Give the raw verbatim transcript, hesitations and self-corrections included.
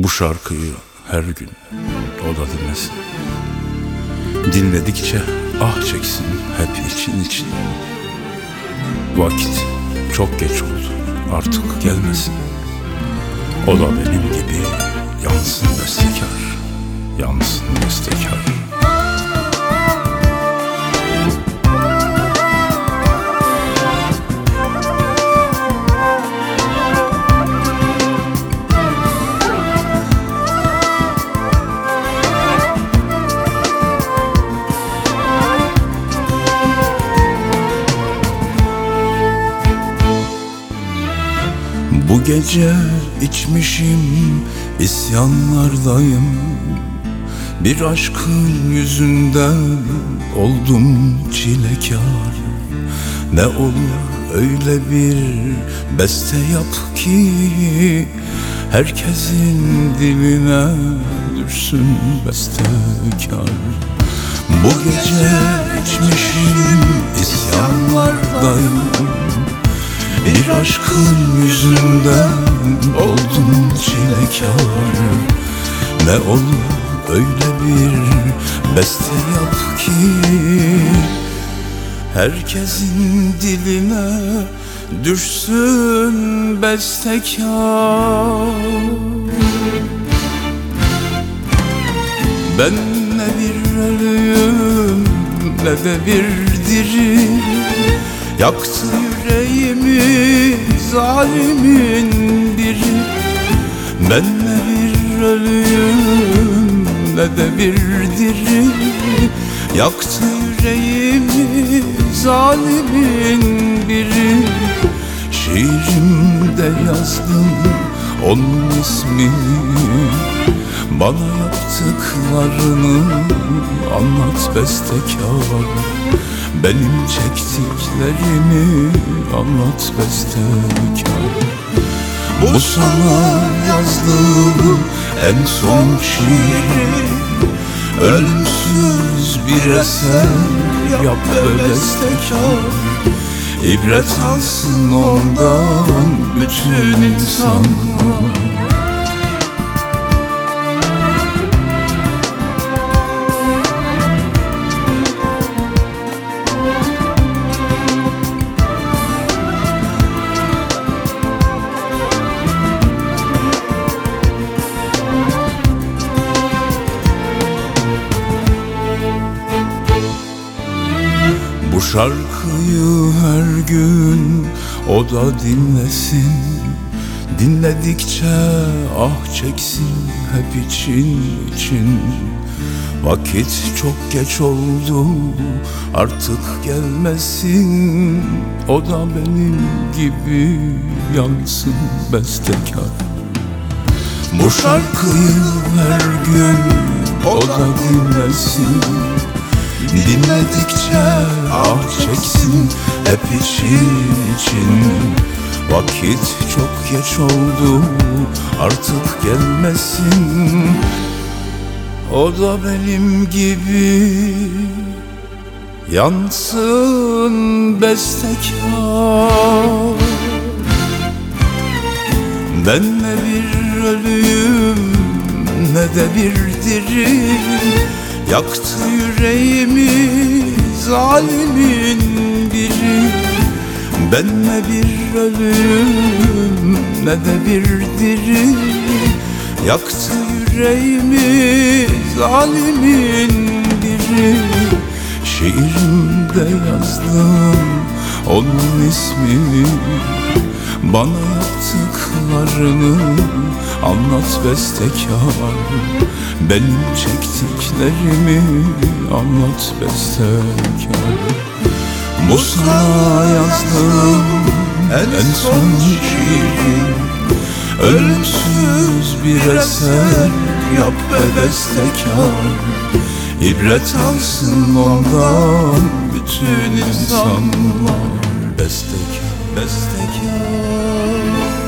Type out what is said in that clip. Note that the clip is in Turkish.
Bu şarkıyı her gün o da dinlesin. Dinledikçe ah çeksin hep için için. Vakit çok geç oldu, artık gelmesin. O da benim gibi yansın bestekar, yansın bestekar. Bu gece içmişim, isyanlardayım. Bir aşkın yüzünden oldum çilekar. Ne olur öyle bir beste yap ki herkesin diline düşsün bestekar. Bu gece içmişim, isyanlardayım. Bir aşkın yüzünden oldum çilekar. Ne olur öyle bir beste yap ki herkesin diline düşsün bestekar. Ben ne bir ölüyüm ne de bir diri. Yaktı yüreğimi zalimin biri. Ben ne bir ölüyüm ne de bir diri. Yaktı yüreğimi zalimin biri. Şiirimde yazdım onun ismini. Bana yaptıklarını anlat bestekar. Benim çektiklerimi anlat bestekar. Bu sana yazdığım en son şiirim. Ölümsüz bir eser yap be bestekar. İbret alsın ondan bütün insanlar. Bu şarkıyı her gün o da dinlesin. Dinledikçe ah çeksin hep için için. Vakit çok geç oldu, artık gelmesin. O da benim gibi yansın bestekar. Bu şarkıyı her gün o da dinlesin. Dinledikçe ah çeksin hep için için. Vakit çok geç oldu, artık gelmesin. O da benim gibi yansın bestekar. Ben ne bir ölüyüm ne de bir diri. Yaktı yüreğimi zalimin biri. Ben ne bir ölüm ne de bir diri. Yaktı yüreğimi zalimin biri. Şiirimde yazdım onun ismini. Bana yaptıklarını anlat bestekar. Benim çektiklerimi anlat bestekar. Bu sana yazdığım en son şiirim. Ölümsüz bir eser yap be bestekar. İbret alsın ondan bütün insanlar. Bestekar, bestekar.